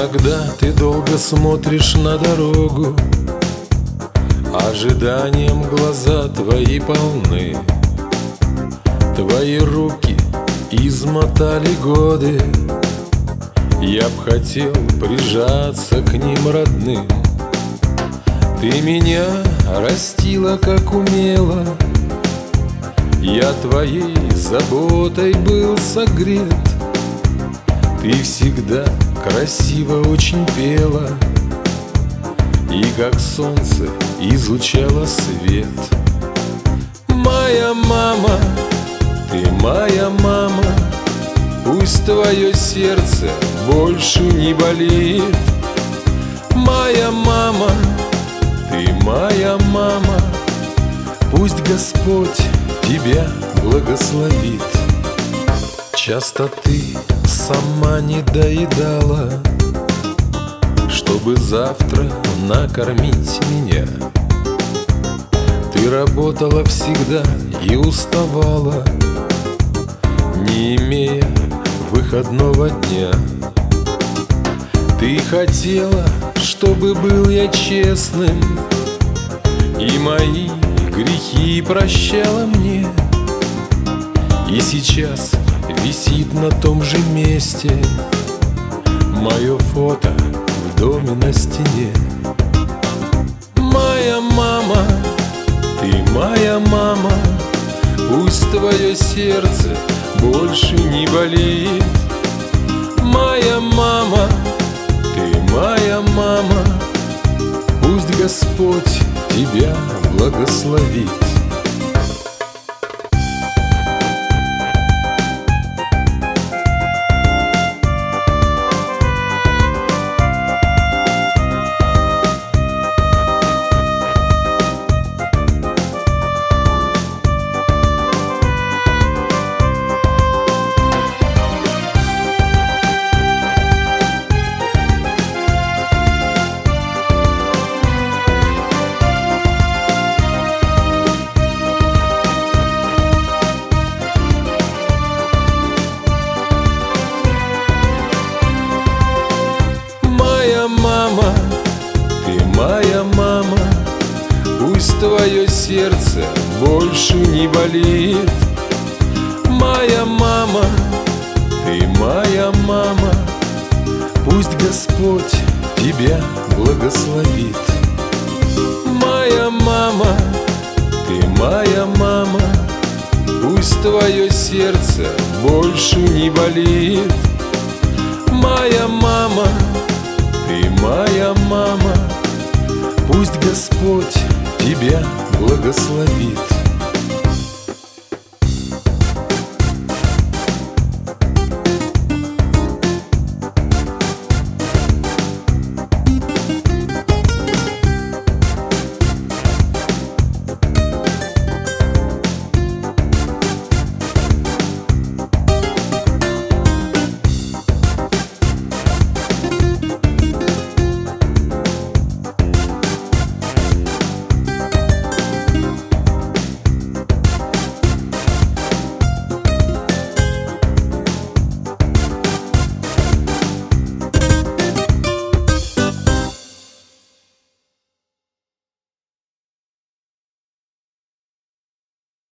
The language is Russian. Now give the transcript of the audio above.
Иногда ты долго смотришь на дорогу, ожиданием глаза твои полны. Твои руки измотали годы, я б хотел прижаться к ним родным. Ты меня растила, как умела, я твоей заботой был согрет. Ты всегда красиво очень пела и как солнце излучала свет. Моя мама, ты моя мама, пусть твое сердце больше не болит. Моя мама, ты моя мама, пусть Господь тебя благословит. Часто ты сама не доедала, чтобы завтра накормить меня. Ты работала всегда и уставала, не имея выходного дня. Ты хотела, чтобы был я честным, и мои грехи прощала мне. И сейчас висит на том же месте мое фото в доме на стене. Моя мама, ты моя мама, пусть твое сердце больше не болит. Моя мама, ты моя мама, пусть Господь тебя благословит. Мама, ты моя мама, пусть твое сердце больше не болит. Моя мама, ты моя мама, пусть Господь тебя благословит. Моя мама, ты моя мама, пусть твое сердце больше не болит. Моя мама, ты моя мама, пусть Господь тебя благословит.